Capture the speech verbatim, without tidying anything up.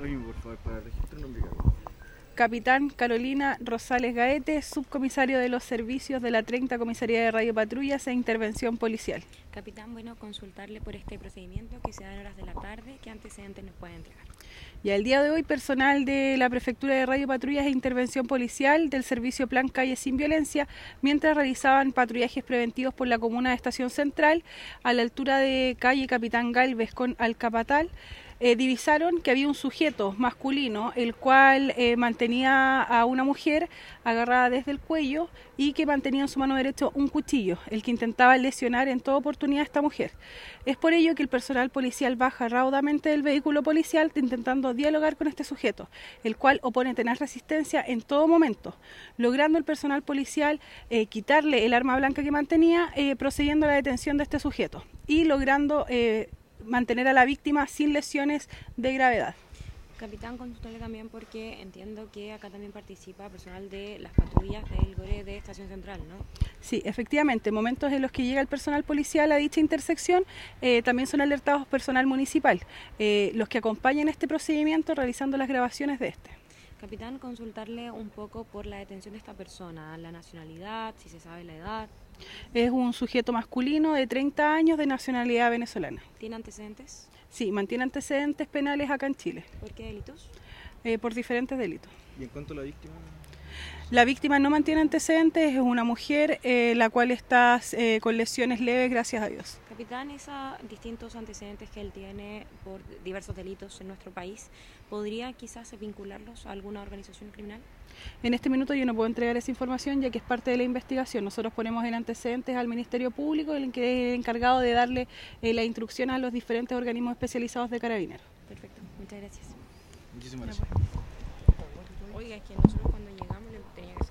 seudónimo, por favor, para el registro nombre y cargo. Capitán Carolina Rosales Gaete, subcomisario de los servicios de la treinta Comisaría de Radio Patrullas e Intervención Policial. Capitán, bueno, consultarle por este procedimiento que se da en horas de la tarde, ¿qué antecedentes nos puede entregar? Y al día de hoy, personal de la Prefectura de Radio Patrullas e Intervención Policial del Servicio Plan Calle Sin Violencia, mientras realizaban patrullajes preventivos por la comuna de Estación Central, a la altura de calle Capitán Galvez con Alcapatal, Eh, divisaron que había un sujeto masculino, el cual eh, mantenía a una mujer agarrada desde el cuello y que mantenía en su mano derecha un cuchillo, el que intentaba lesionar en toda oportunidad a esta mujer. Es por ello que el personal policial baja raudamente del vehículo policial intentando dialogar con este sujeto, el cual opone tenaz resistencia en todo momento, logrando el personal policial eh, quitarle el arma blanca que mantenía, eh, procediendo a la detención de este sujeto y logrando Eh, mantener a la víctima sin lesiones de gravedad. Capitán, consultarle también porque entiendo que acá también participa personal de las patrullas del GORE de Estación Central, ¿no? Sí, efectivamente, en momentos en los que llega el personal policial a dicha intersección, eh, también son alertados personal municipal, eh, los que acompañan este procedimiento realizando las grabaciones de este. Capitán, consultarle un poco por la detención de esta persona, la nacionalidad, si se sabe la edad. Es un sujeto masculino de treinta años de nacionalidad venezolana. ¿Tiene antecedentes? Sí, mantiene antecedentes penales acá en Chile. ¿Por qué delitos? Eh, por diferentes delitos. ¿Y en cuanto a la víctima? La víctima no mantiene antecedentes, es una mujer eh, la cual está eh, con lesiones leves, gracias a Dios. Capitán, esos distintos antecedentes que él tiene por diversos delitos en nuestro país, ¿podría quizás vincularlos a alguna organización criminal? En este minuto yo no puedo entregar esa información ya que es parte de la investigación. Nosotros ponemos en antecedentes al Ministerio Público, el que es el encargado de darle eh, la instrucción a los diferentes organismos especializados de Carabineros. Perfecto, muchas gracias. Muchísimas gracias. Oiga, es que nosotros cuando llegamos le tenía que